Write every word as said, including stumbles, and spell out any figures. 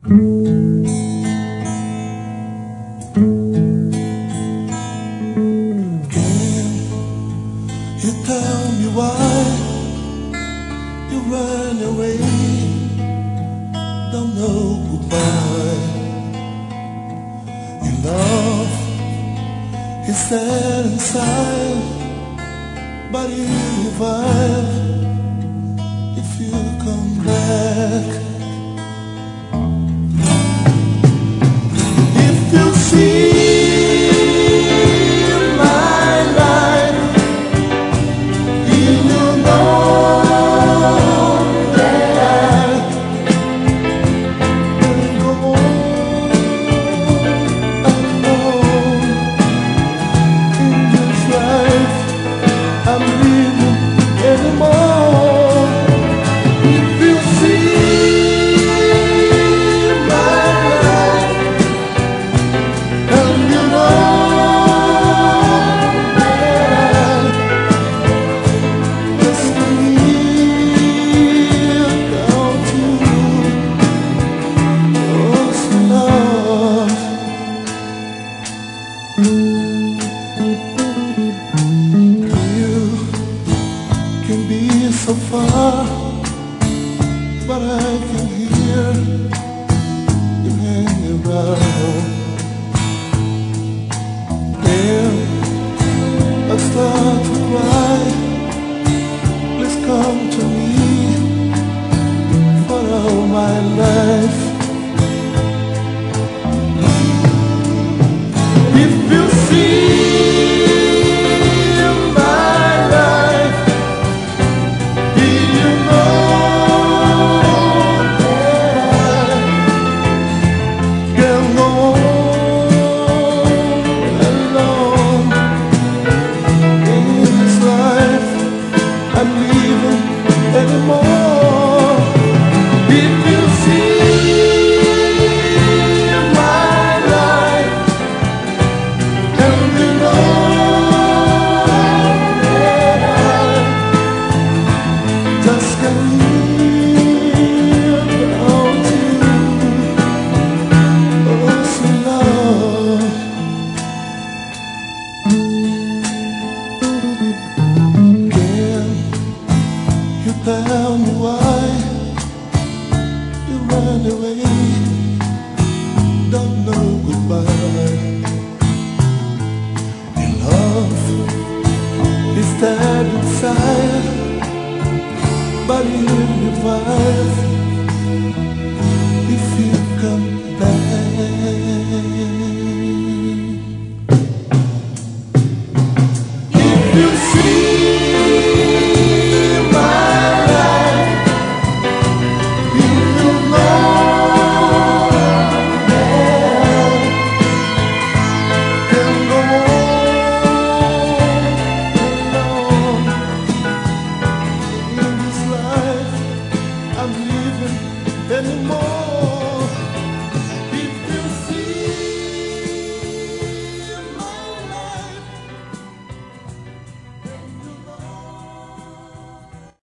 You tell me why you run away, don't know goodbye. Your love is sad inside, but you revive if you come back. If you see so far, but I can hear you hanging around. Then I start to cry. Please come to me for all my life. If you see tell me why you ran away, don't know goodbye. Your love is dead inside, but you revive